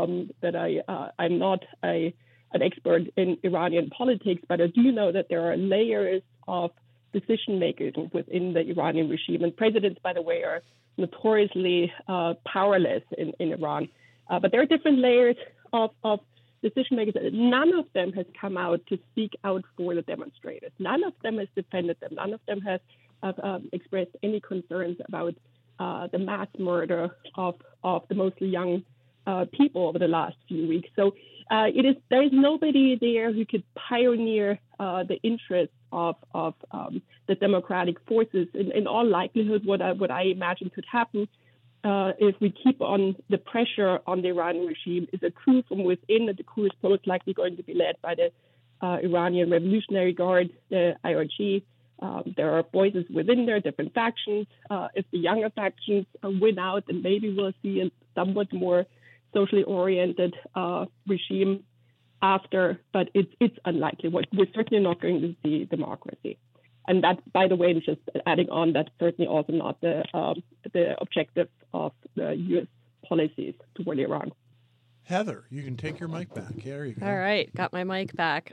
Speaker 10: I'm not an expert in Iranian politics, but I do know that there are layers of decision makers within the Iranian regime, and presidents, by the way, are notoriously powerless in Iran. But there are different layers of decision makers. None of them has come out to speak out for the demonstrators. None of them has defended them. None of them has expressed any concerns about the mass murder of the mostly young people over the last few weeks. So there is nobody there who could pioneer the interests of the democratic forces. In all likelihood, what I imagine could happen if we keep on the pressure on the Iranian regime is a coup from within, and the coup is most likely going to be led by the Iranian Revolutionary Guard, the IRG. There are voices within there, different factions. If the younger factions win out, then maybe we'll see a somewhat more socially oriented regime after, but it's unlikely. We're certainly not going to see democracy. And that, by the way, just adding on, that's certainly also not the objective of the U.S. policies toward Iran.
Speaker 2: Heather, you can take your mic back. There you go.
Speaker 11: All right, got my mic back.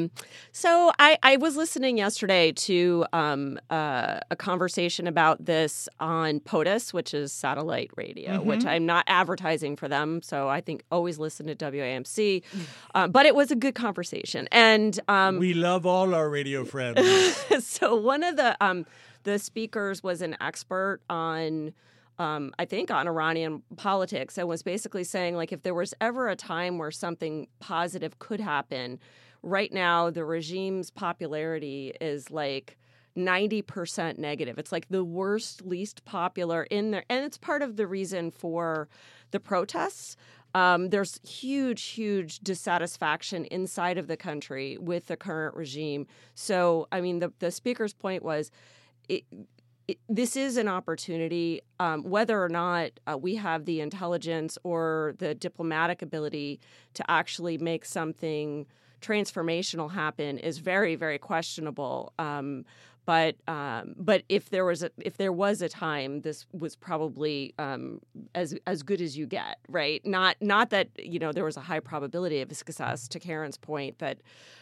Speaker 11: So I was listening yesterday to a conversation about this on POTUS, which is satellite radio, which I'm not advertising for them. So I think always listen to WAMC. But it was a good conversation. And
Speaker 2: we love all our radio friends.
Speaker 11: So one of the speakers was an expert on I think on Iranian politics, and was basically saying, like, if there was ever a time where something positive could happen, right now the regime's popularity is like 90% negative. It's like the worst, least popular in there. And it's part of the reason for the protests. There's huge dissatisfaction inside of the country with the current regime. So, I mean, the speaker's point was this is an opportunity, whether or not we have the intelligence or the diplomatic ability to actually make something transformational happen is very, very questionable. But if there was a time, this was probably as good as you get, right? Not that there was a high probability of success. To Karen's point, that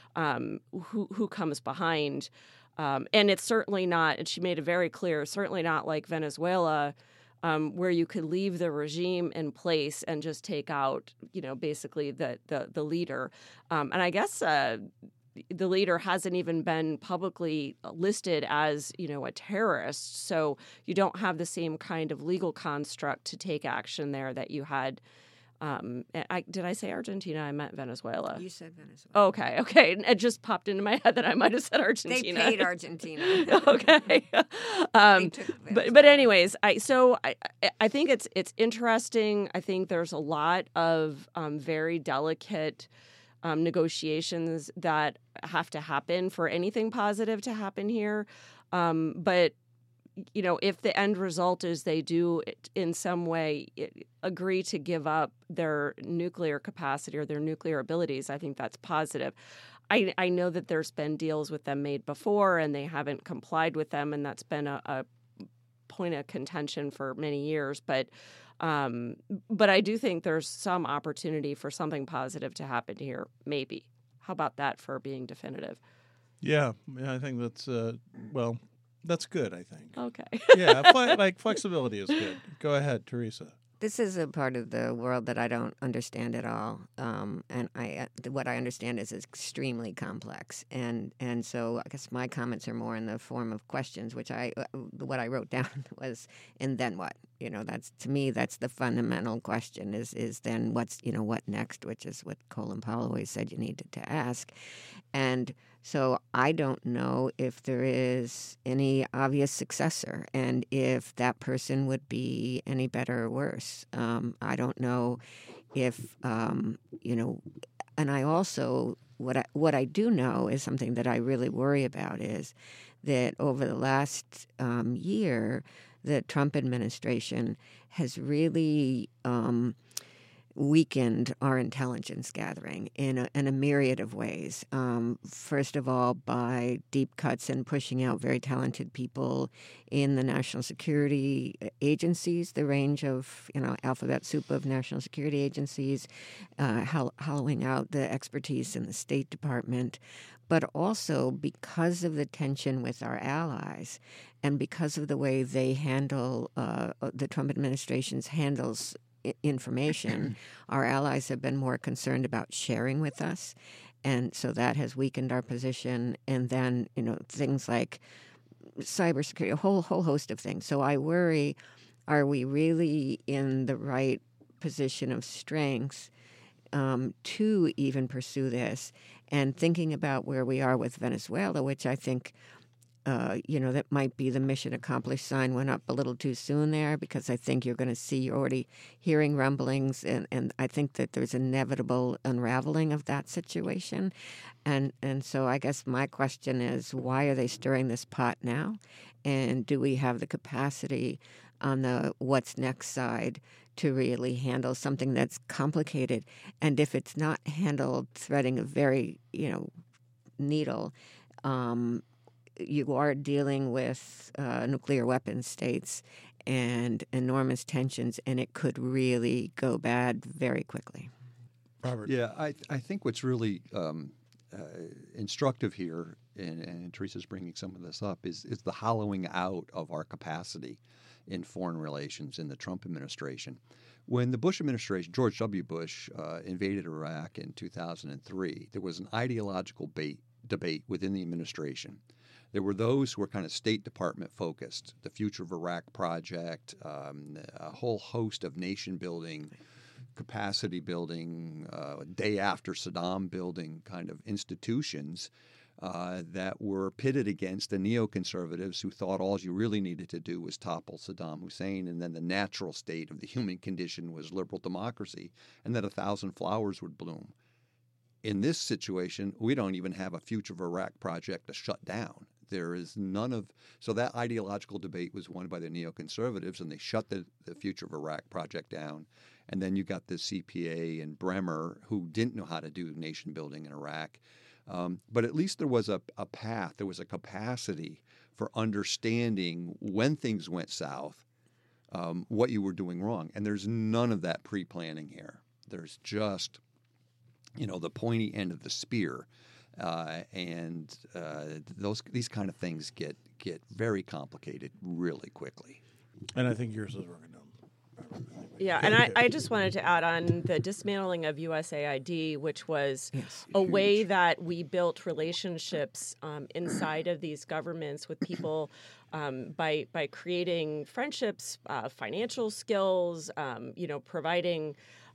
Speaker 11: who comes behind. And it's certainly not, and she made it very clear, certainly not like Venezuela, where you could leave the regime in place and just take out, basically the leader. And I guess the leader hasn't even been publicly listed as, a terrorist. So you don't have the same kind of legal construct to take action there that you had. Did I say Argentina? I meant Venezuela.
Speaker 12: You said Venezuela.
Speaker 11: Okay. It just popped into my head that I might have said Argentina.
Speaker 12: They paid Argentina.
Speaker 11: Okay. But anyways, I think it's interesting. I think there's a lot of very delicate negotiations that have to happen for anything positive to happen here. But if the end result is they do in some way agree to give up their nuclear capacity or their nuclear abilities, I think that's positive. I know that there's been deals with them made before and they haven't complied with them, and that's been a point of contention for many years. But I do think there's some opportunity for something positive to happen here, maybe. How about that for being definitive?
Speaker 2: Yeah, I think that's that's good. I think.
Speaker 11: Okay.
Speaker 2: Yeah, flexibility is good. Go ahead, Teresa.
Speaker 12: This is a part of the world that I don't understand at all, and what I understand is extremely complex, and so I guess my comments are more in the form of questions, which what I wrote down was, and then what? That's, to me, that's the fundamental question is then what next, which is what Colin Powell always said you needed to ask. And so I don't know if there is any obvious successor and if that person would be any better or worse. I don't know if, and I also, what I do know is something that I really worry about is that over the last year, the Trump administration has really weakened our intelligence gathering in a myriad of ways. First of all, by deep cuts and pushing out very talented people in the national security agencies, the range of alphabet soup of national security agencies, hollowing out the expertise in the State Department, but also because of the tension with our allies and because of the way they handle the Trump administration handles information, our allies have been more concerned about sharing with us, and so that has weakened our position. And then things like cybersecurity, a whole host of things. So I worry: are we really in the right position of strength to even pursue this? And thinking about where we are with Venezuela, which I think that might be the mission accomplished sign went up a little too soon there, because I think you're already hearing rumblings, and I think that there's inevitable unraveling of that situation. And so I guess my question is, why are they stirring this pot now? And do we have the capacity on the what's next side to really handle something that's complicated? And if it's not handled threading a very, needle, you are dealing with nuclear weapon states and enormous tensions, and it could really go bad very quickly.
Speaker 2: Robert.
Speaker 9: Yeah, I think what's really instructive here, and Teresa's bringing some of this up, is the hollowing out of our capacity in foreign relations in the Trump administration. When the Bush administration, George W. Bush, invaded Iraq in 2003, there was an ideological debate within the administration. There were those who were kind of State Department focused, the Future of Iraq Project, a whole host of nation building, capacity building, day after Saddam building kind of institutions that were pitted against the neoconservatives who thought all you really needed to do was topple Saddam Hussein, and then the natural state of the human condition was liberal democracy, and that 1,000 flowers would bloom. In this situation, we don't even have a Future of Iraq project to shut down. There is none of – so that ideological debate was won by the neoconservatives, and they shut the Future of Iraq project down. And then you got the CPA and Bremer, who didn't know how to do nation building in Iraq. But at least there was a path. There was a capacity for understanding when things went south, what you were doing wrong. And there's none of that pre-planning here. There's just – the pointy end of the spear, and these kind of things get very complicated really quickly.
Speaker 2: And I think yours is working down.
Speaker 11: Yeah, and I just wanted to add on the dismantling of USAID, which was a way that we built relationships inside of these governments with people by creating friendships, financial skills, providing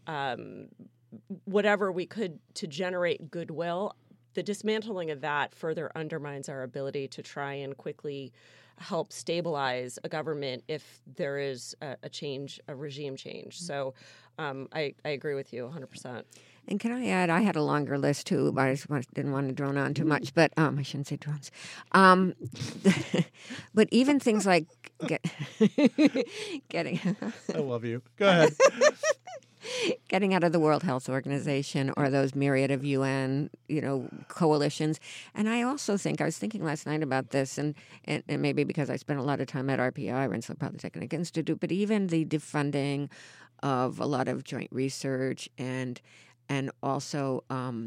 Speaker 11: whatever we could to generate goodwill. The dismantling of that further undermines our ability to try and quickly help stabilize a government if there is a regime change. So I agree with you 100%.
Speaker 12: And can I add, I had a longer list too, but I just didn't want to drone on too much. But I shouldn't say drones. But even things like getting...
Speaker 2: I love you. Go ahead.
Speaker 12: Getting out of the World Health Organization or those myriad of UN, coalitions. And I also think, I was thinking last night about this, and maybe because I spent a lot of time at RPI, Rensselaer Polytechnic Institute, but even the defunding of a lot of joint research and also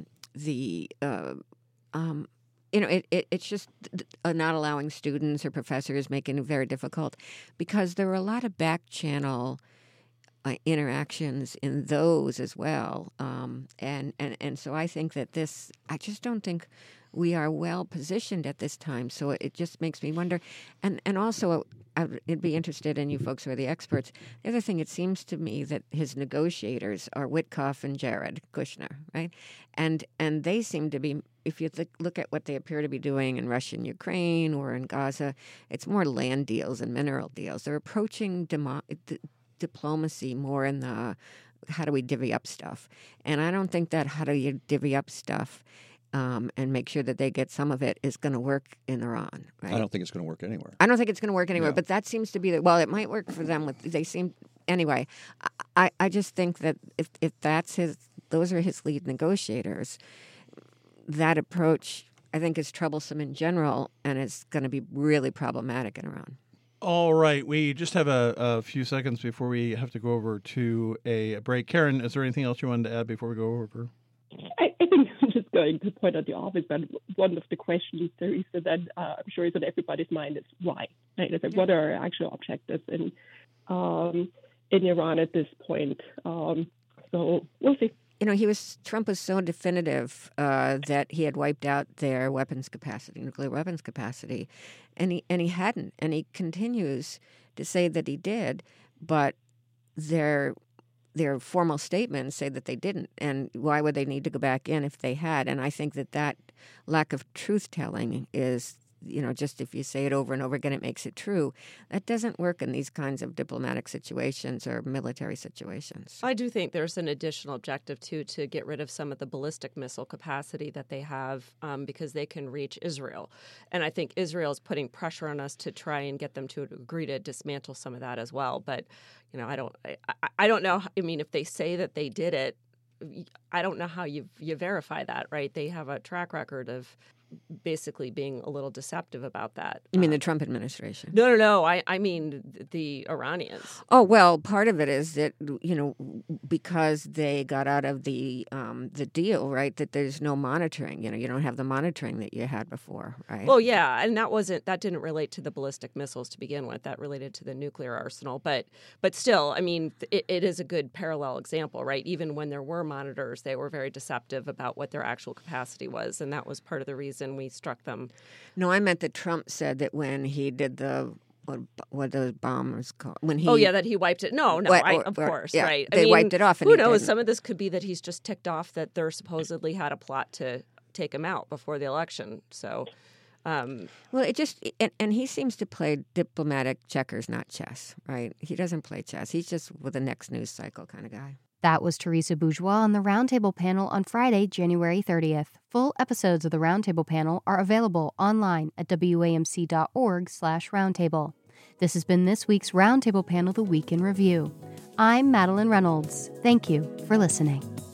Speaker 12: it's just not allowing students or professors, making it very difficult, because there were a lot of back channel interactions in those as well, and so I think that I just don't think we are well positioned at this time. So it just makes me wonder, and also I'd be interested in you folks who are the experts. The other thing, it seems to me that his negotiators are Witkoff and Jared Kushner, right? And they seem to be, if you look at what they appear to be doing in Russia and Ukraine or in Gaza, it's more land deals and mineral deals. They're approaching diplomacy more in the how do we divvy up stuff. And I don't think that how do you divvy up stuff and make sure that they get some of it is going to work in Iran, right?
Speaker 9: I don't think it's going to work anywhere.
Speaker 12: I don't think it's going to work anywhere,
Speaker 9: Yeah.
Speaker 12: but that seems to be it might work for them. Anyway, I just think that if those are his lead negotiators, that approach I think is troublesome in general, and it's going to be really problematic in Iran.
Speaker 2: All right. We just have a few seconds before we have to go over to a break. Karen, is there anything else you wanted to add before we go over?
Speaker 10: I think I'm just going to point out the obvious, but one of the questions there is that I'm sure is on everybody's mind is why, right? It's like, what are our actual objectives in Iran at this point? So we'll see.
Speaker 12: Trump was so definitive that he had wiped out their weapons capacity, nuclear weapons capacity, and he hadn't, and he continues to say that he did, but their formal statements say that they didn't, and why would they need to go back in if they had? And I think that lack of truth-telling is, just if you say it over and over again, it makes it true. That doesn't work in these kinds of diplomatic situations or military situations.
Speaker 11: I do think there's an additional objective, too, to get rid of some of the ballistic missile capacity that they have because they can reach Israel. And I think Israel is putting pressure on us to try and get them to agree to dismantle some of that as well. But, I don't know. I mean, if they say that they did it, I don't know how you verify that, right? They have a track record of basically being a little deceptive about that.
Speaker 12: You mean the Trump administration?
Speaker 11: No. I mean the Iranians.
Speaker 12: Oh, well, part of it is that, because they got out of the deal, right, that there's no monitoring. You don't have the monitoring that you had before, right?
Speaker 11: Well, yeah, and that didn't relate to the ballistic missiles to begin with. That related to the nuclear arsenal. But still, I mean, it is a good parallel example, right? Even when there were monitors, they were very deceptive about what their actual capacity was, and that was part of the reason we struck them.
Speaker 12: No, I meant that Trump said that when he did what those bombers called, when he
Speaker 11: that he wiped it. No, of course,
Speaker 12: yeah,
Speaker 11: right?
Speaker 12: They wiped it off. And
Speaker 11: who knows?
Speaker 12: Didn't.
Speaker 11: Some of this could be that he's just ticked off that there supposedly had a plot to take him out before the election. So,
Speaker 12: well, it just and he seems to play diplomatic checkers, not chess, right? He doesn't play chess. He's just with the next news cycle kind of guy.
Speaker 1: That was Teresa Bourgeois on the Roundtable panel on Friday, January 30th. Full episodes of the Roundtable panel are available online at wamc.org/roundtable. This has been this week's Roundtable panel, The Week in Review. I'm Madeline Reynolds. Thank you for listening.